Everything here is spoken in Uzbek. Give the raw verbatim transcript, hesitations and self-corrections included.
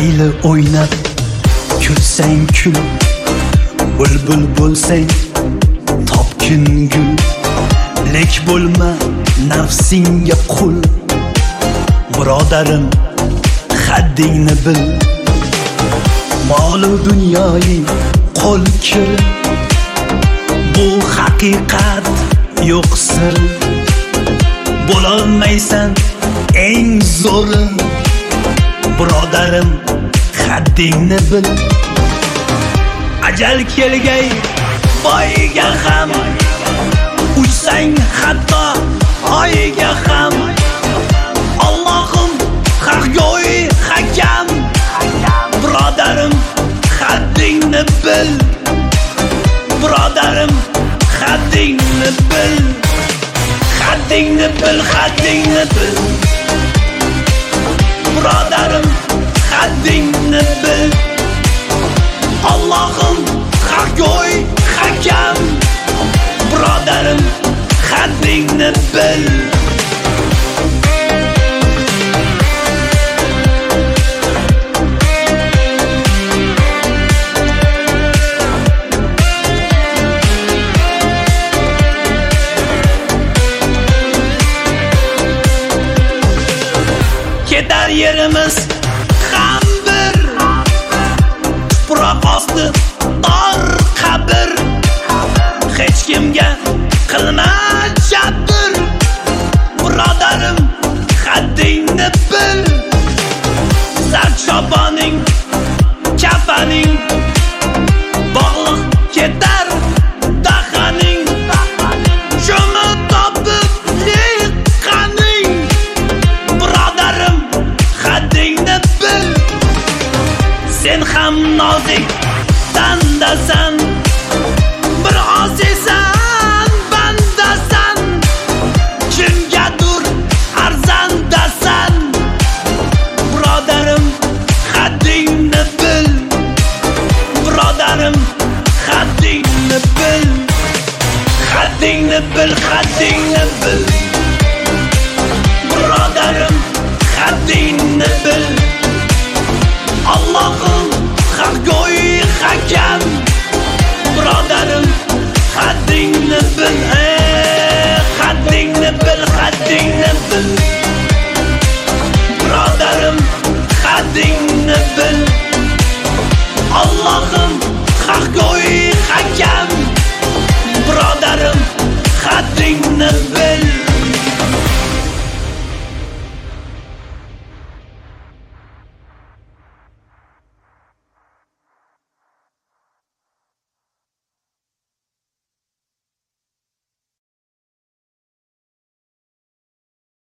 mayli o'ynab kulsang kul, bulbul bo'lsang topkin gul, lek bo'lma nafsingga qul. Birodarim haddingni bil, mol-u dunyoing qo'l kir, bu haqiqat yo'q sir. Bo'lolmaysan eng zo'ri, birodarim haddingni bil. Ajal kelgay boyga ham, uçsang hatto oyga ham. Allohim haqgo'y hakam, birodarim haddingni bil. Birodarim haddingni bil, haddingni bil, haddingni bil. Birodarim haddingni bil. Allohim haqgo'y hakam, birodarim haddingni bil. Ketar yerimiz ham bir, tuproq osti tor qabr. Hech kimga qilma jabr, birodarim haddingni bil. Sarchoboning kafaning bog'liq ketar dahaning, shuni topib liqqaning, birodarim haddingni bil. Sen ham nozik tandasan, bir osiysan bandasan, kimgadur arzandasan, birodarim haddingni bil. Birodarim haddingni bil, haddingni bil, haddingni bil. Birodarim haddingni bil. Allohim haqgo'y hakam, birodarim haddingni bil. Haddingni bil, haddingni bil.